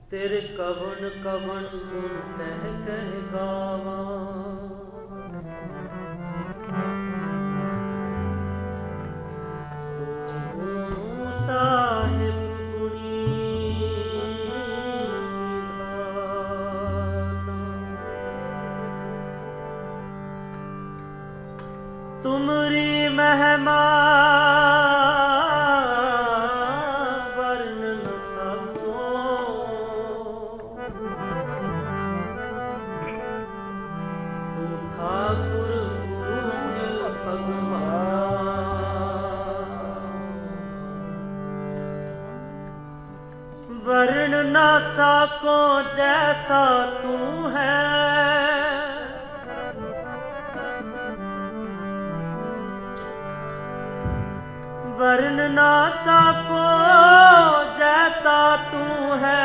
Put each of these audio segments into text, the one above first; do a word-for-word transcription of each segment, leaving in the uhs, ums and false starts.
तेरे कवन कवन गुण कह कह गावा। तू साहिब गुणी निधाना, तुमरी महिमा वर्ण ना साको जैसा तू है। वर्ण ना साको जैसा तू है,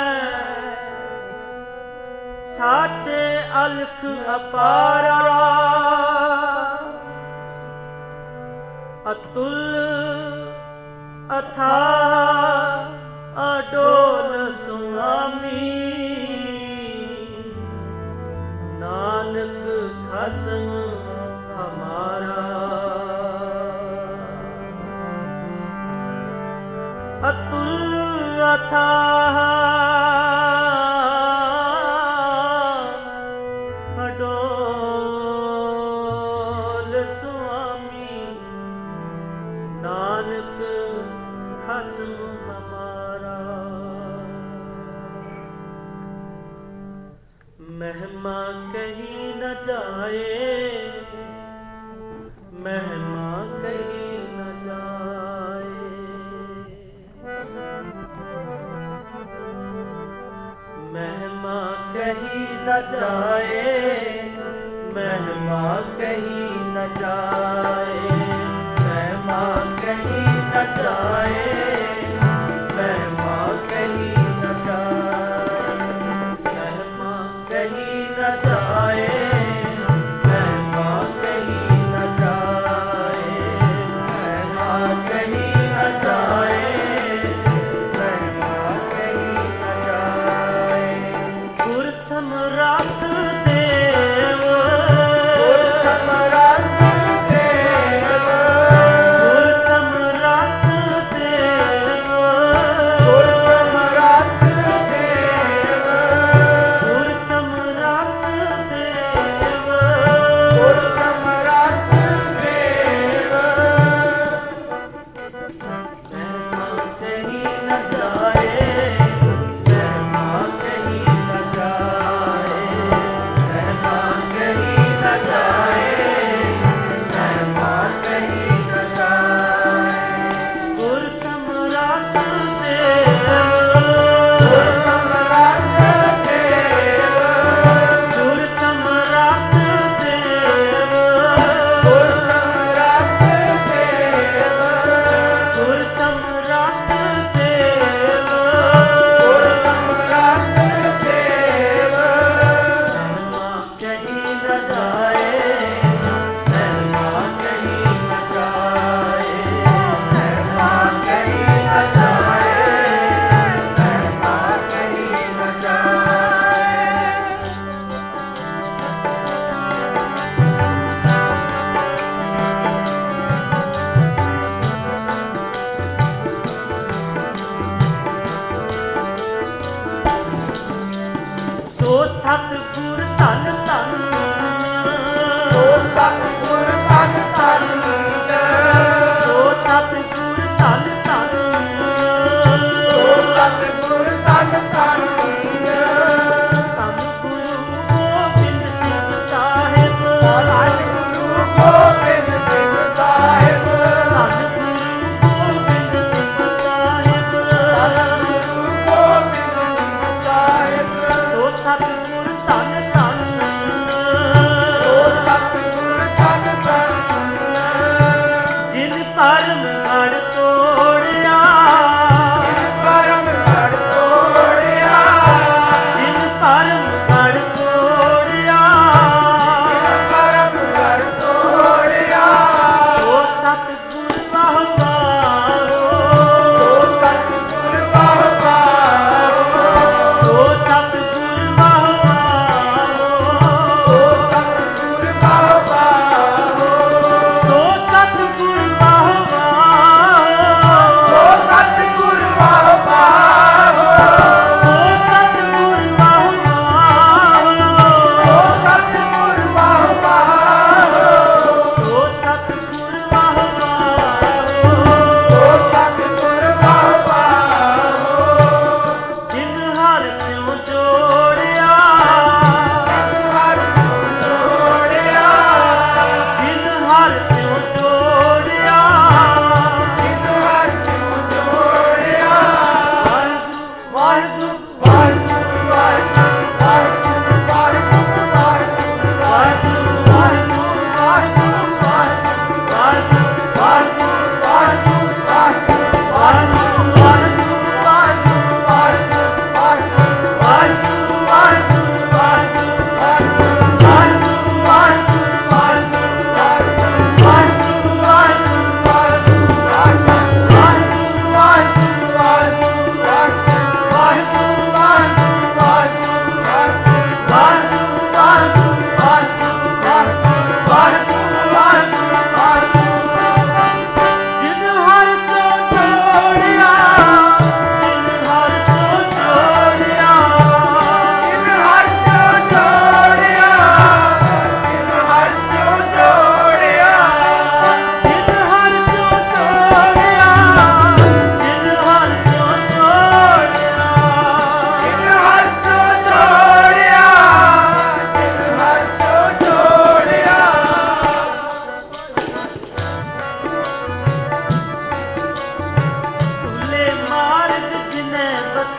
साचे अलख अपारा अतुल अथाह अडोल स्वामी। नानक खसम हमारा, अतुल अथाह अडोल स्वामी। नानक खसम महिमा कहीं न जाए, महिमा कहीं न जाए। महिमा कहीं न जाए, महिमा कहीं न जाए। महिमा कहीं न जाए, महिमा कहीं न जाए। कहीं न जाए, महिमा कहीं न जाए। महिमा कहीं न जाए, महिमा कहीं न जाए। गुर सम्राट देव, गुर सम्राट देव, गुर सम्राट देव, गुर सम्राट देव, गुर सम्राट देव, गुर सम्राट देव। महिमा कहीं न जाए, महिमा कहीं न जाए। महिमा कहीं न जाए, महिमा कहीं न जाए। गुर सम्राट देव, गुर सम्राट देव, गुर सम्राट देव, गुर सम्राट देव, गुर सम्राट देव, गुर सम्राट देव। महिमा कहीं न जाए, महिमा कहीं न जाए। महिमा कहीं न जाए, महिमा कहीं न जाए। सो सतगुर धन धन, सो सतगुर धन धन, सो सतगुर धन धन, सो सतगुर धन धन। धन गुरु गोबिंद सिंह साहिब, धन गुरु गोबिंद सिंह साहिब, धन गुरु गोबिंद सिंह साहिब, धन गुरु गोबिंद सिंह साहिब। सो सतगुर धन धन,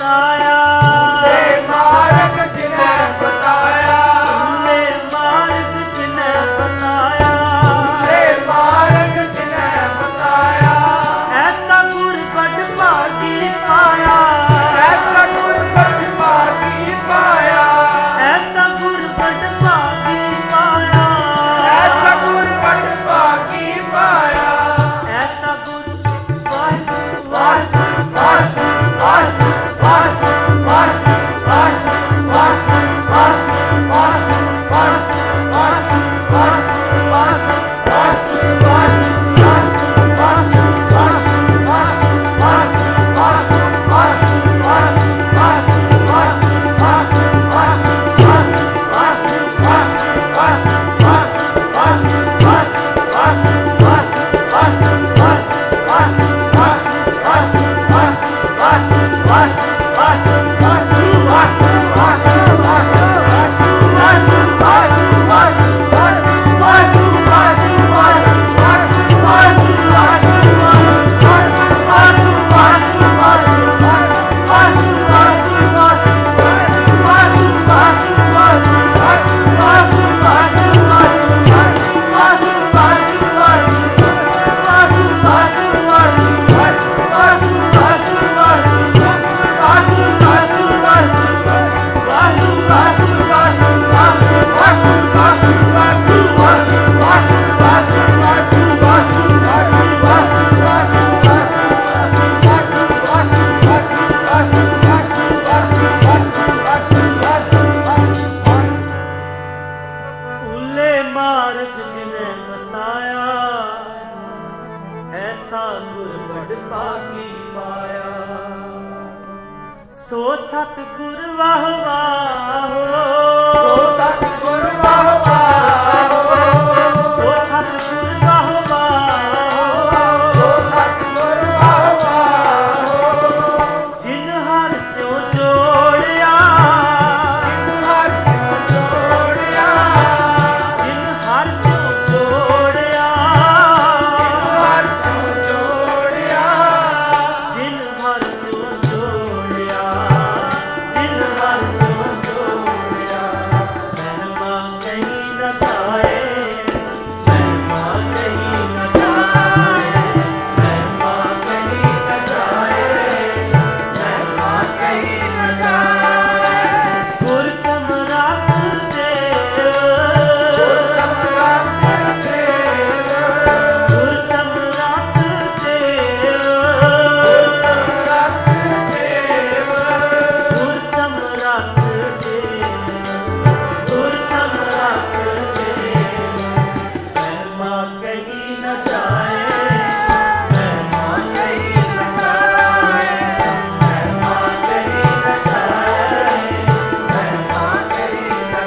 बताया, भूले मार्ग जिने बताया, भूले मार्ग जिने बताया, भूले मार्ग जिने बताया, ऐसा गुर बड़ भागी पाया, ऐसा गुर बड़ भागी पाया, ऐसा गुर बड़ भागी पाया, ऐसा गुर बड़ भागी पाया, ऐसा गुर वाहिगुरू वाहिगुरू वाहिगुरू वाहिगुरू वाहिगुरू वाहिगुरू वाहिगुरू वाहिगुरू वाहिगुरू वाहिगुरू वाहिगुरू वाहिगुरू भूले मार्ग जिने बताया, ऐसा गुर बड़ भागी पाया, सो सतगुर वाह वाह, सो सतगुर वाह वाह, सो सतगुर वाह वाह, सो सतगुर वाह वाह, जिन हर स्यों जोड़िया, जिन हर स्यों जोड़िया, जिन हर स्यों जोड़िया, जिन हर स्यों जोड़िया, जिन हर स्यों जोड़िया, जिन हर स्यों जोड़िया, महिमा कहीं न जाए, महिमा कहीं न जाए, महिमा कहीं न जाए, महिमा कहीं न जाए। गुर सम्राट देव, गुर सम्राट देव, गुर सम्राट देव, सम्राट देव, गुर सम्राट देव, गुर सम्राट देव, महिमा कहीं न जाए, महिमा कहीं न जाए, महिमा कहीं न जाए, महिमा कहीं न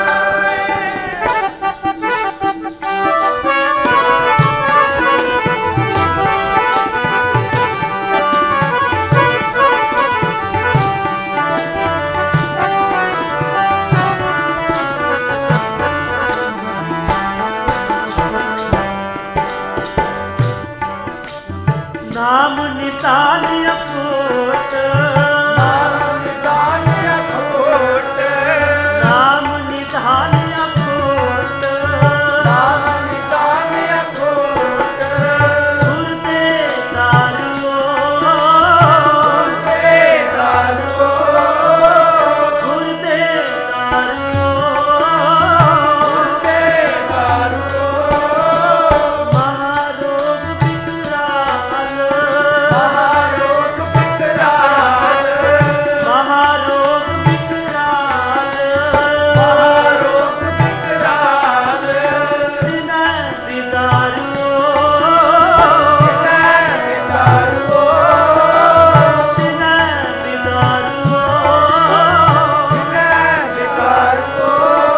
नाम नितान अखोट, नाम निधान अखोट, नाम निधान अखोट, नाम निधान अखोट, गुरदे दारुओ, गुरदे दारुओ, गुरदे दारुओ, गुरदे दारुओ, महारोग विकराल, महारोग विकराल, महारोग विकराल, महारोग विकराल, जिनै बिदारुओ, जिनै बिदारुओ, जिनै बिदारुओ, जिनै बिदारुओ,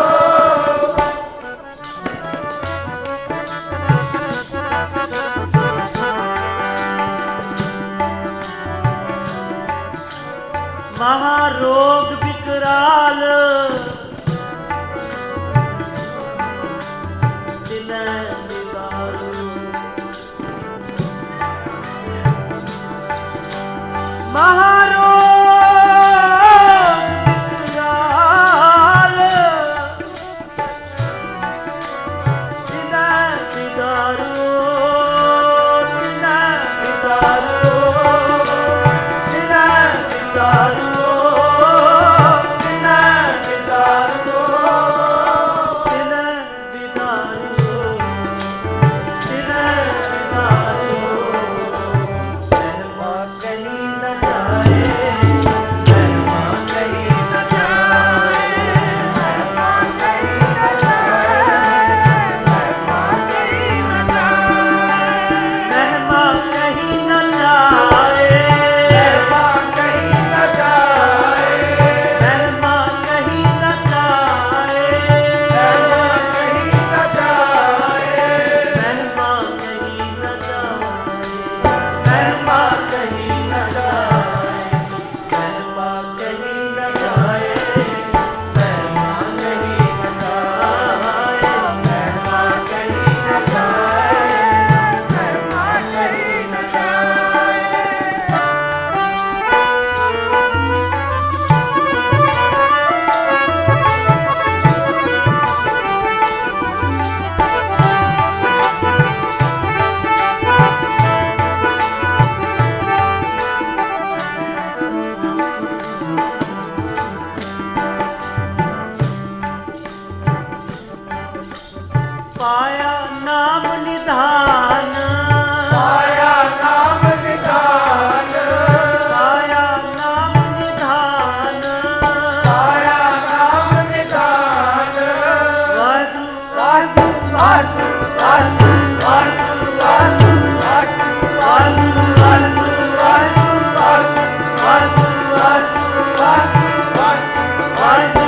महारोग विकराल, जिनै बिदारू, महारोग पाया नाम निधान, पाया नाम निधान, पाया नाम निधान, पाया नाम निधान। वादु वादु वादु वादु वादु वादु वादु वादु वादु वादु वादु वादु वादु वादु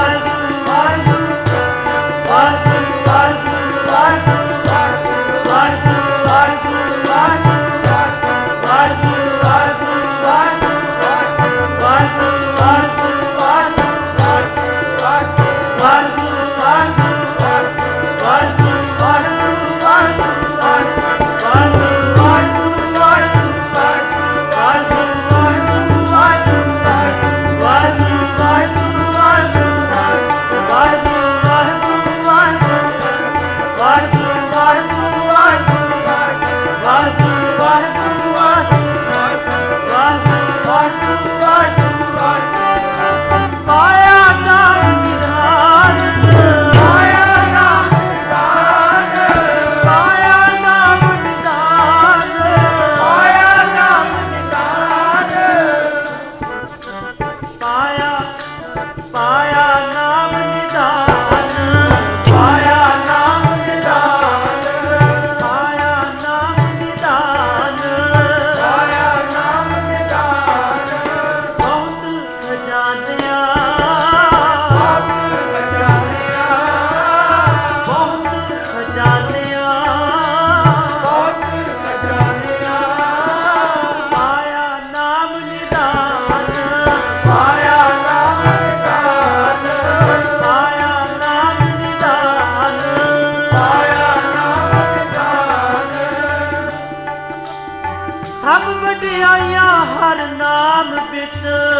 ਸਭ ਵਡਿਆਈਆਂ ਹਰ ਨਾਮ ਵਿੱਚ,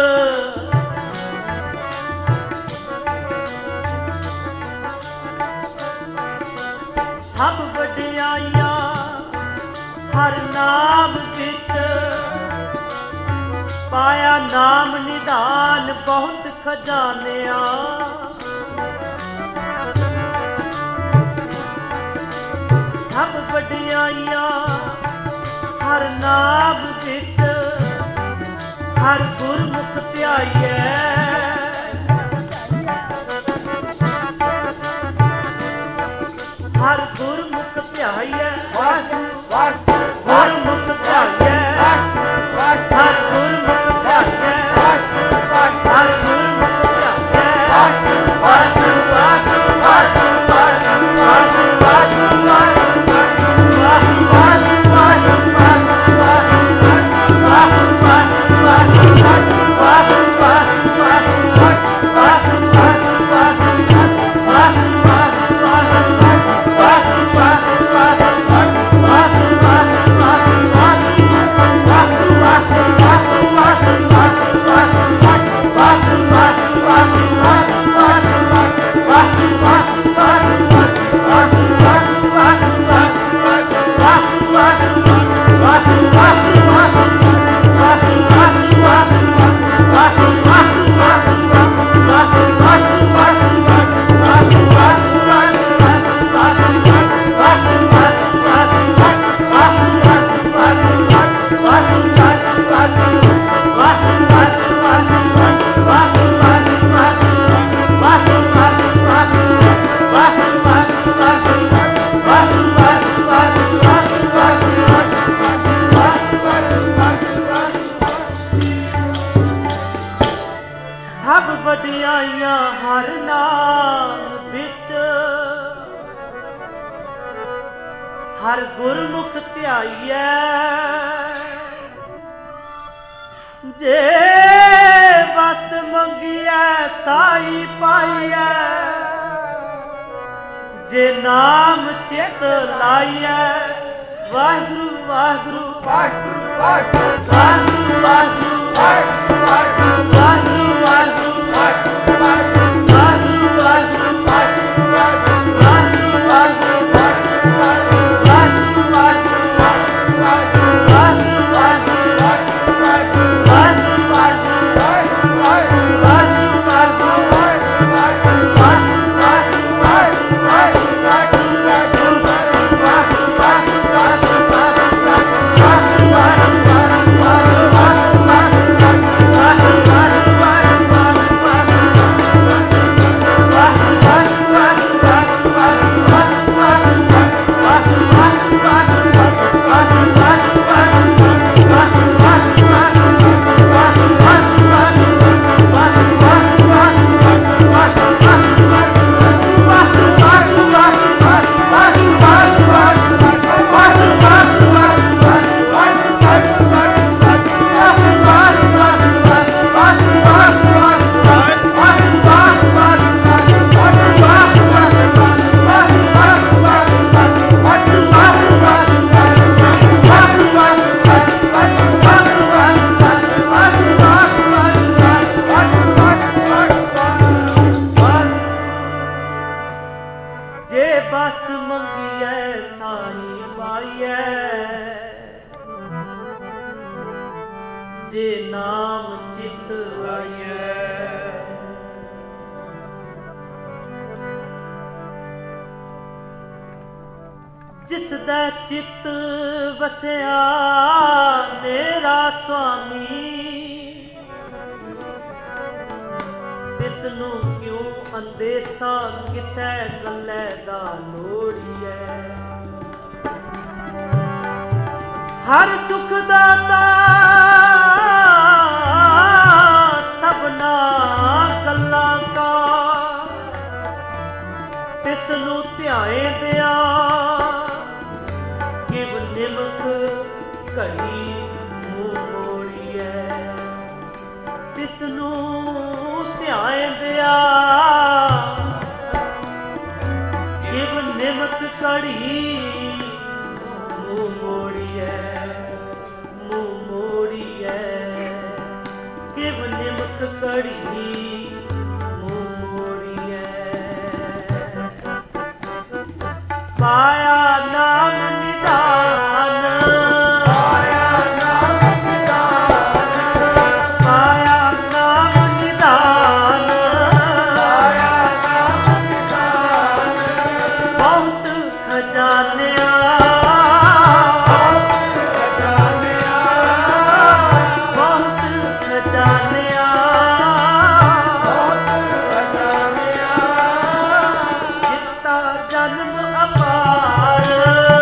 ਸਭ ਵਡਿਆਈਆਂ ਹਰ ਨਾਮ ਵਿੱਚ, ਪਾਇਆ ਨਾਮ ਨਿਧਾਨ ਬਹੁਤ ਖਜ਼ਾਨਿਆਂ। ਸਭ ਵਡਿਆਈਆਂ ਹਰ ਨਾਮ ਵਿੱਚ, ਹਰ ਗੁਰਮੁਖ ਧਿਆਈਐ। ਹਰ ਗੁਰਮੁਖ ਧਿਆਈਐ, ਗੁਰਮੁਖ ਧਿਆਈਐ, ਹਰ ਗੁਰਮੁਖ ਧਿਆਈਐ, ਹਰ ਗੁਰਮੁਖ ਧਿਆਈਐ। ਵਾਹਿਗੁਰੂ ਵਾਹਿਗੁਰੂ ਵਾਹਿਗੁਰੂ ਵਾਹਿਗੁਰੂ ਵਾਹਿਗੁਰੂ Bye. ਸਭ ਵਡਿਆਈਆਂ ਹਰ ਨਾਮ ਵਿੱਚ, ਹਰ ਗੁਰਮੁਖ ਧਿਆਈਐ। ਜੇ ਵਸਤ ਮੰਗੀਐ ਸਾਈ ਪਾਈਐ, ਜੇ ਨਾਮ ਚਿਤ ਲਾਈਐ। ਵਾਹਿਗੁਰੂ ਵਾਹਿਗੁਰੂ ਵਾਹਿਗੁਰੂ ਵਾਹਿਗੁਰੂ ਵਾਹਿਗੁਰੂ ਵਾਹਿਗੁਰੂ ਵਾਹਿਗੁਰੂ ਵਾਹਿਗੁਰੂ ਵਾਹਿਗੁਰੂ ਵਾਹਿਗੁਰੂ ਵਾਹਿਗੁਰੂ ਵਾਹਿਗੁਰੂ ਵਾਹਿਗੁਰੂ ਵਾਹਿਗੁਰੂ ਵਾਹਿਗੁਰੂ ਵਾਹਿਗੁਰੂ ਵਾਹਿਗੁਰੂ ਵਾਹਿਗੁਰੂ ਵਾਹਿਗੁਰੂ ਬਸਤ ਮੰਗੀਐ ਸਾਈ ਪਾਈਐ, ਜੇ ਨਾਮ ਚਿਤ ਲਾਈਐ। ਜਿਸ ਦਾ ਚਿੱਤ ਵਸਿਆ ਮੇਰਾ ਸੁਆਮੀ, ਤਿਸ ਨੂੰ ਕਿਉਂ ਅੰਦੇਸਾ ਕਿਸੇ ਗੱਲੇ ਦਾ ਲੋੜੀਐ। ਹਰ ਸੁਖ ਦਾਤਾ ਸਭਨਾ ਗੱਲਾਂ ਕਾ, ਤਿਸ ਨੂੰ ਧਿਆਏ ਦਿਆ ਕਿਵ ਨਿਮਕ ਘੜੀ ਮੂੰਹ ਮੋੜੀਐ। ਤਿਸ ਨੂੰ ਧਿਆਏ ਦਿਆ ਕਿਵ ਨਿਮਕ ਘੜੀ ਮੂੰਹ ਮੋੜੀਐ। ਮੂੰਹ ਮੋੜੀਐ ਕਿਵ ਨਿਮਕ ਘੜੀ ਮੂੰਹ ਮੋੜੀਐ। ਪਾਇਆ ਨਾਮ ਨਿਦਾਨ, ਪਾਇਆ ਨਾਮ ਨਿਦਾਨ, ਪਾਇਆ ਨਾਮ ਨਿਦਾਨ, ਪਾਇਆ ਨਾਮ ਨਿਦਾਨ। ਬਹੁਤ ਖਜ਼ਾਨਿਆਂ, ਬਹੁਤ ਖਜ਼ਾਨਿਆਂ, ਬਹੁਤ ਖਜ਼ਾਨਿਆਂ, ਬਹੁਤ ਖਜ਼ਾਨਿਆਂ। ਦਿੱਤਾ ਜਨਮ ਅਪਾਰ,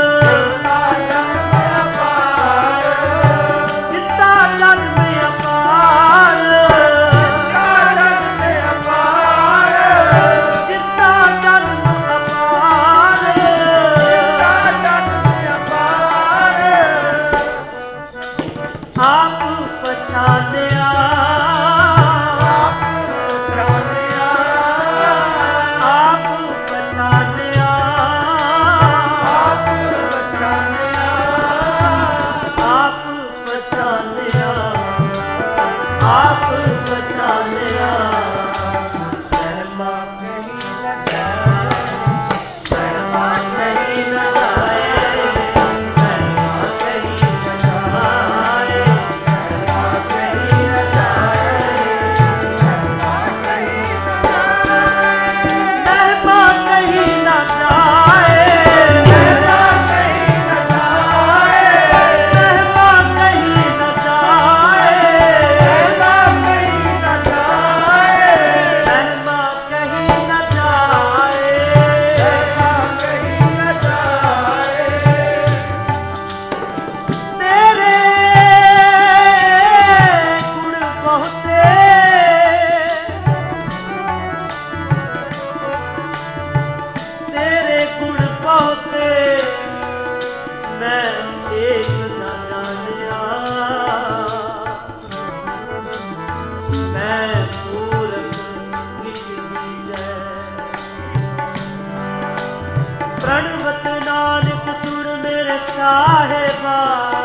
प्रणवत नानक सुर मेरे साहिबा,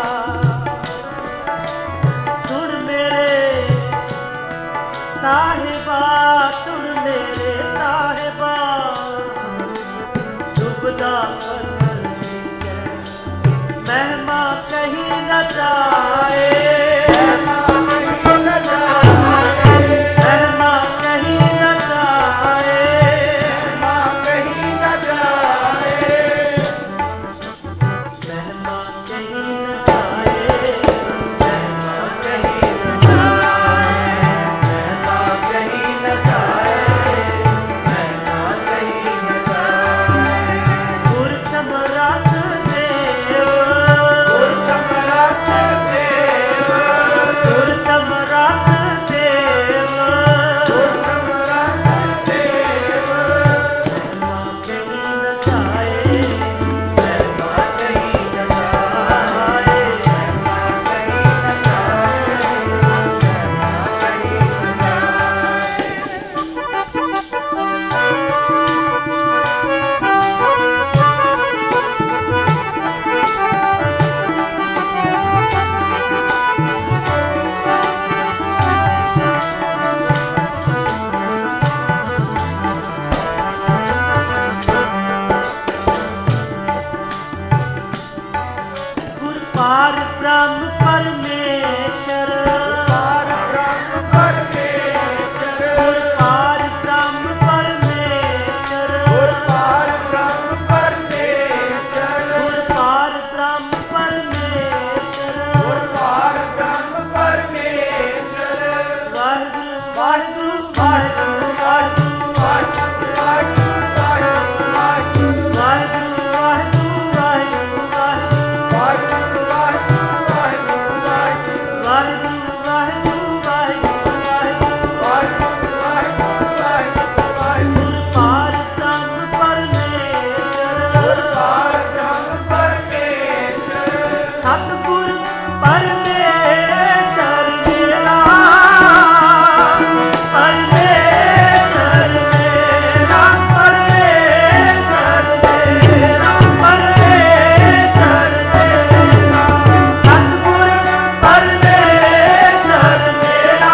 सुन मेरे साहिबा, सुन मेरे साहिबा, डुबदा पत्थर महिमा कहीं न जाए, महिमा कहीं न जाए, महिमा कहीं न जाए, महिमा कहीं न जाए, महिमा कहीं न जाए, महिमा कहीं न जाए, महिमा कहीं न जाए, महिमा कहीं न जाए। गुर सम्राट देव, गुर सम्राट देव, गुर सम्राट देव, गुर सम्राट देव, महिमा कहीं न जाए, महिमा कहीं न जाए, महिमा कहीं न जाए, गुर पार ब्रह्म परमेश्वर, पार ब्रह्म परमेश्वर, गुर पार ब्रह्म परमेश्वर, गुर पार ब्रह्म परमेश्वर, गुर पार ब्रह्म परमेश्वर, गुर पार ब्रह्म परमेश्वर। वाहिगुरु वाहिगुरु वाहिगुरु वाहिगुरु वाहिगुरु वाहिगुरु वाहिगुरु वाहिगुरु वाहिगुरु वाहिगुरु वाहिगुरु सतगुर परमेश्वर मेरा, परमेश्वर मेरा, परमेश्वर मेरा, परमेश्वर मेरा, सतगुर परमेश्वर मेरा,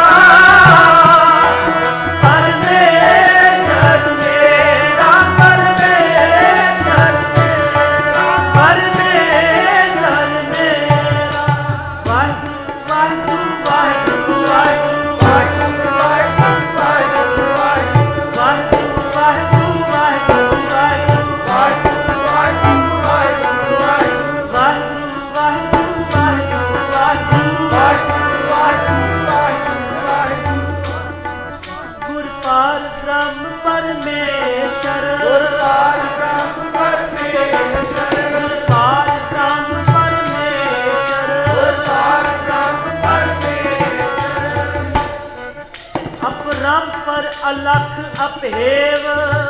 परमेश्वर मेरा, परमेश्वर मेरा, परमेश्वर मेरा। वाहिगुरु वाहिगुरु वाहिगुरु वाहिगुरु वाहिगुरु वाहिगुरु वाहिगुरु वाहिगुरु वाहिगुरु वाहिगुरु वाहिगुरु वाहिगुरु वाहिगुरु वाहिगुरु वाहिगुरु वाहिगुरु वाहिगुरु वाहिगुरु। गुर पार ब्रह्म परमेश्वर, गुर पार ब्रह्म परमेश्वर, गुर पार ब्रह्म परमेश्वर, गुर पार ब्रह्म परमेश्वर। अपरंपर अलख अभेव,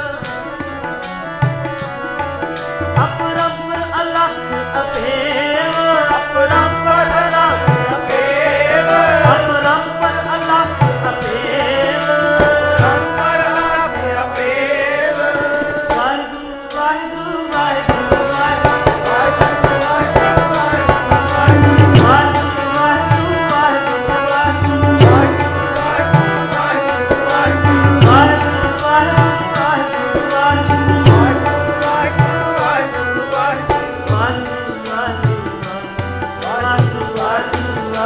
अपरंपर अलख अभेव, अपरंपर अलख अभेव, अपरंपर अलख अभेव, अपरंपर अलख अभेव। वाहिगुरु वाहिगुरु वाहिगुरु वाहिगुरु वाहिगुरु वाहिगुरु वाहिगुरु वाहिगुरु वाहिगुरु वाहिगुरु वाहिगुरु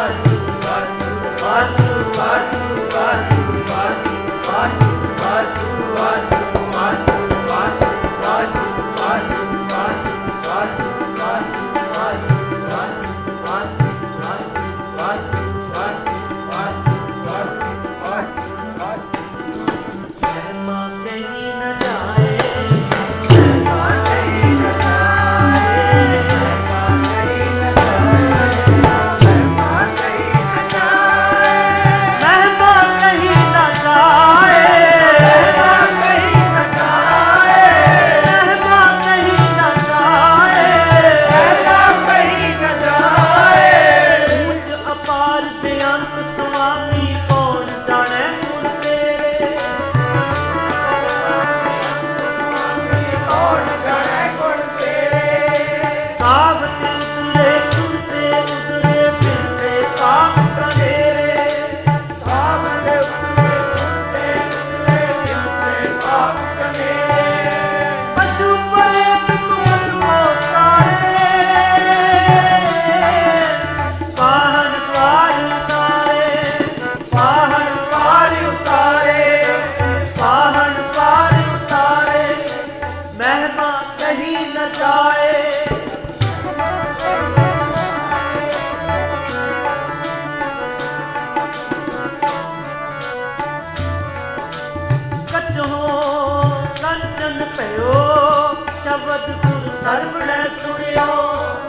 ਕਛੋਂ ਕੰਚਨ ਭਇਓ ਸ਼ਬਦ ਗੁਰ ਸਰਵਣੈ ਸੁਣਿਓ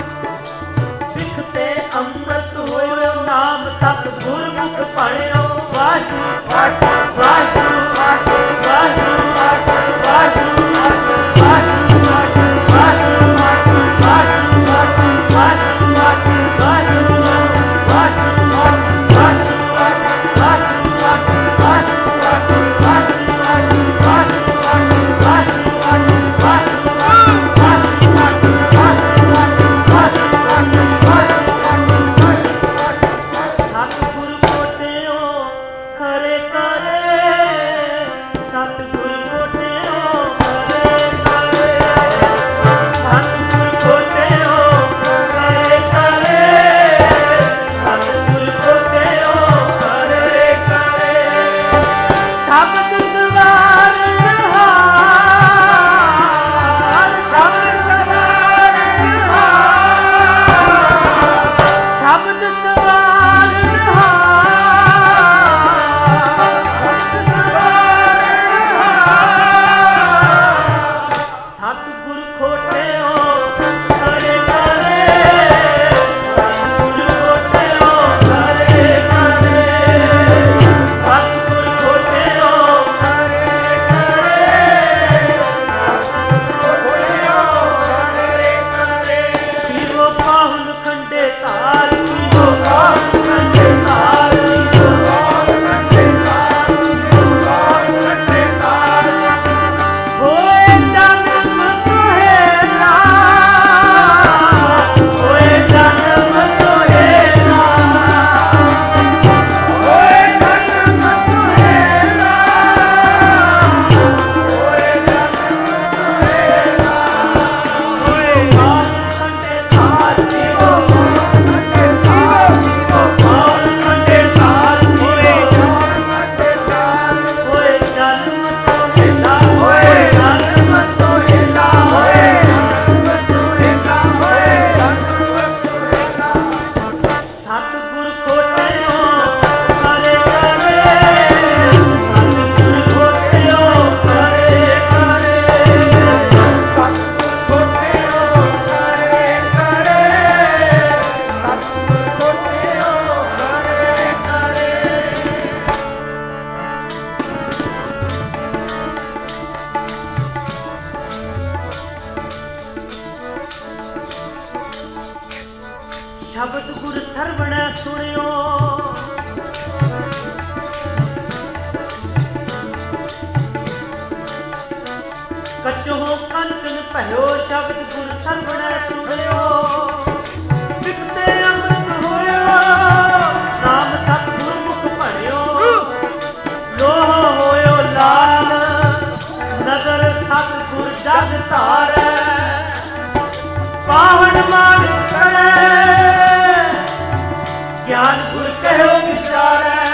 ਵਿਖਤੇ ਅੰਮ੍ਰਿਤ ਹੋਇਓ ਨਾਮ ਸਤ ਗੁਰਮੁਖ ਪੜਿਓ ਵਾਹਿਗੁਰੂ ਵਾਹਿਗੁਰੂ ਵਾਹਿਗੁਰੂ ਵਾਹਿਗੁਰੂ ਵਾਹਿਗੁਰੂ ਵਾਹਿਗੁਰੂ ਸ਼ਬਦ ਗੁਰ ਸਰਵਣੈ ਸੁਣਿਓ ਕਛੋਂ ਕੰਚਨ ਭਇਓ ਸ਼ਬਦ ਗੁਰ ਸਰਵਣੈ ਸੁਣਿਓ ਵਿਖਤੇ ਅੰਮ੍ਰਿਤ ਹੋਇਓ ਨਾਮ ਸਤ ਗੁਰਮੁਖ ਪੜਿਓ ਲੋਹ ਹੋਇਓ ਲਾਲ ਨਦਰ ਸਤ ਗੁਰ ਜਗ ਧਾਰੈ ਪਾਵਨ ਮਾਨ ਕਰੇ ਗਿਆਨ ਗੁਰ ਕਹਿਓ ਵਿਚਾਰੈ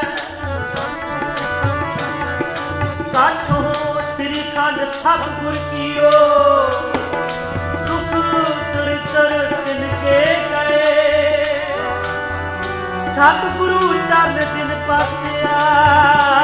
ਕਾਠੋ ਸ੍ਰੀ ਖੰਡ ਸਤ ਗੁਰ ਕੀਓ ਦੁਖ ਦਰਿਦਰ ਤਿਨ ਕੇ ਗਏ ਸਤ ਗੁਰੂ ਚਰਨ ਦਿਨ ਪਾਸਿਆ